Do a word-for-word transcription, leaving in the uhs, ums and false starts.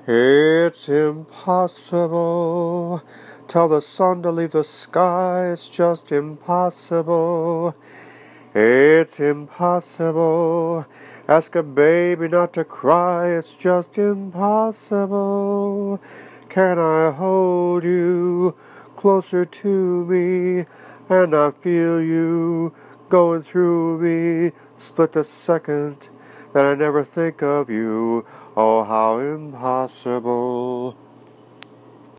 It's impossible. Tell the sun to leave the sky, it's just impossible. It's impossible. Ask a baby not to cry, it's just impossible. Can I hold you closer to me, and I feel you going through me, split the second that I never think of you. Oh, how impossible.